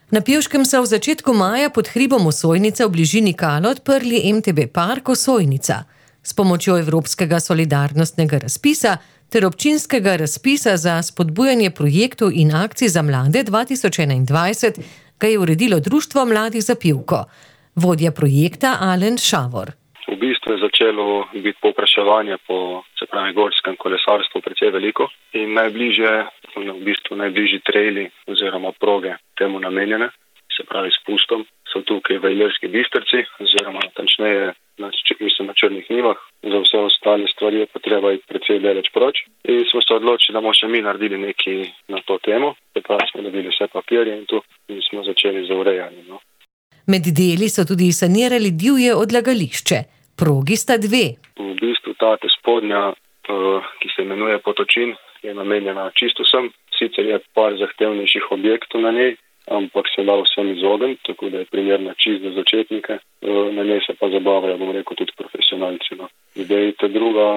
Na Pivškem so v začetku maja pod hribom Osojnica v bližini Kala odprli MTB park Osojnica. S pomočjo Evropskega solidarnostnega razpisa ter občinskega razpisa za spodbujanje projektov in akcij za mlade 2021 ga je uredilo Društvo mladih za Pivko. Vodja projekta Alen Šavor. V bistvu je začelo biti povpraševanje po gorskem kolesarstvu precej veliko in najbližji trejli oziroma proge temu namenjene, se pravi s pustom, so tukaj v Ilirski Bistrici oziroma natančneje na Črnih Nivah. Za vse ostale stvari je pa treba iti precej daleč proč. In smo se odločili, da bomo še mi naredili nekaj na to temo. Pravi smo dobili vse papirje in smo začeli z urejanjem. Med deli so tudi sanirali divje odlagališče. Progi sta dve. V bistvu ta spodnja, ki se imenuje Potočin, je namenjena čisto vsem. Sicer je par zahtevnejših objektov na njej, ampak se da vsem izogniti, tako da je primerna čisto za začetnike. Na njej se pa zabavajo, tudi profesionalci. Zdaj ta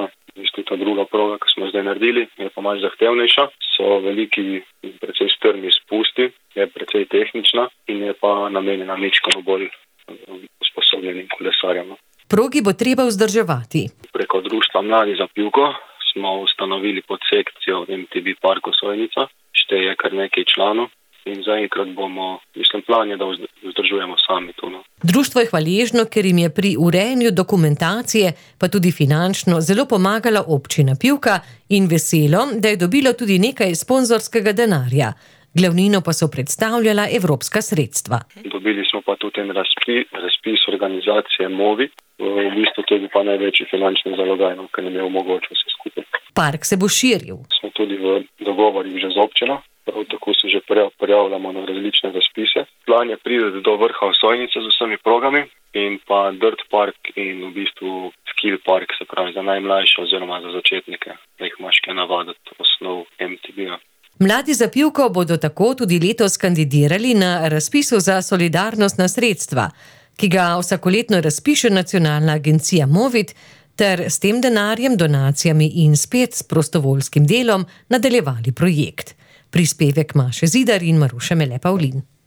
druga proga, ki smo zdaj naredili, je pa malo zahtevnejša. So veliki in precej strmi spusti, je precej tehnična in je pa namenjena mičkano bolj usposobljenim kolesarjem. Progi bo treba vzdrževati. Preko Društva mladih za Pivko smo ustanovili pod sekcijo MTB park Osojnica. Šteje kar nekaj članov in zaenkrat plan je, da vzdržujemo sami to. Društvo je hvaležno, ker jim je pri urejanju dokumentacije, pa tudi finančno, zelo pomagala občina Pivka in veselo, da je dobilo tudi nekaj sponzorskega denarja. Glavnino pa so predstavljala evropska sredstva. Dobili smo pa tudi en razpis organizacije Movit. V bistvu to je pa največji finančni zalogaj, ker nam je omogočil vse skupaj. Park se bo širil. Smo tudi v dogovorih že z občino, prav tako se že prijavljamo na različne razpise. Plan je priti do vrha Osojnice z vsemi programi in pa Dirt Park in v bistvu Skill Park, se pravi za najmlajše oziroma za začetnike, da jih imaš kaj navaditi osnov MTB-ja. Mladi za Pivko bodo tako tudi letos kandidirali na razpisu za solidarnostna sredstva, ki ga vsakoletno razpiše nacionalna agencija Movit, ter s tem denarjem, donacijami in spet s prostovoljskim delom nadaljevali projekt. Prispevek Maše Zidar in Maruše Mele Pavlin.